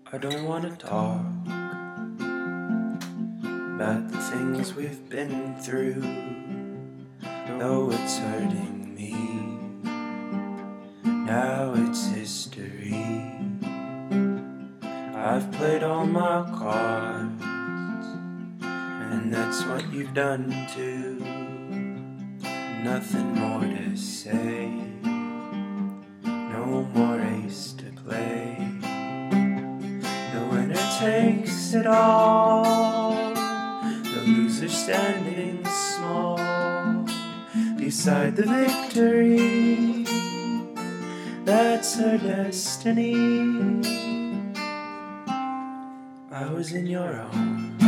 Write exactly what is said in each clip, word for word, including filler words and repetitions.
I don't wanna talk about the things we've been through, though it's hurting me. Now it's history. I've played all my cards, and that's what you've done too. Nothing more to say, no more ace to play. The winner takes it all, the loser standing small beside the victory. That's her destiny. I was in your arms,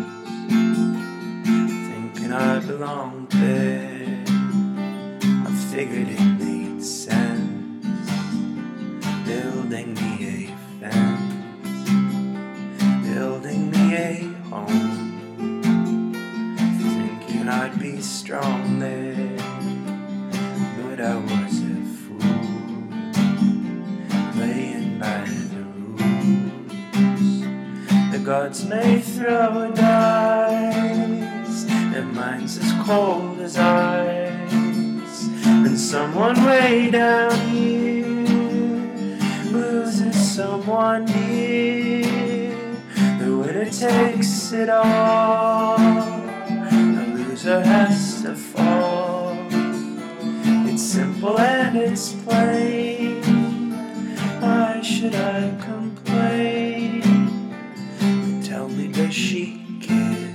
thinking I belonged there. I figured it made sense, building me a fence, building me a home, thinking I'd be strong there. But I was a fool, playing by the rules. The gods may throw dice, their minds as cold as ice, and someone way down here loses someone near. The winner takes it all, the loser has to fall. It's simple and it's plain. Why should I complain? But tell me, does she kiss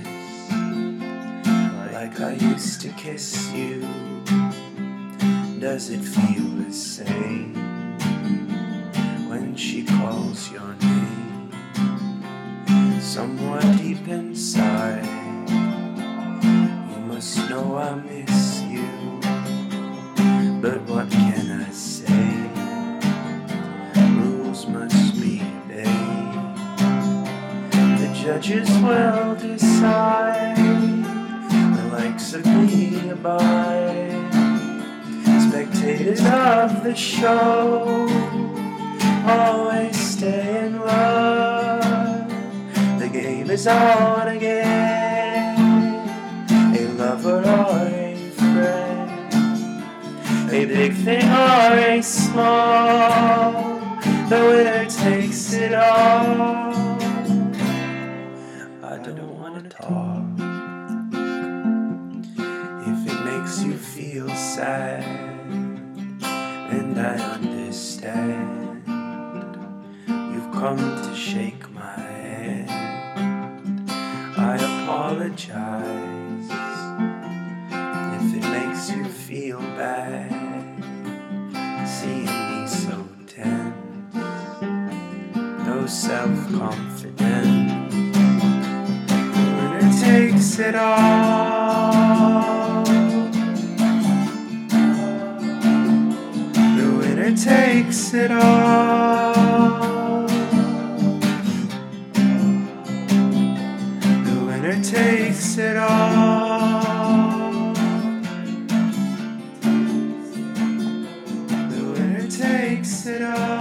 like I used to kiss you? Does it feel the same when she calls your name? Somewhere deep inside, you must know I miss you. But what can I say? Rules must be obeyed. The judges will decide. The likes of me abide. Spectators of the show always stay in love. The game is on again. A lover or a friend, a big thing or a small, the winner takes it all. I don't wanna talk if it makes you feel sad, and I understand. You've come to shake my hand. I apologize if it makes you feel bad, seeing me so tense, though self-confident. The winner takes it all, the winner takes it all, the winner takes it all, the winner takes it all.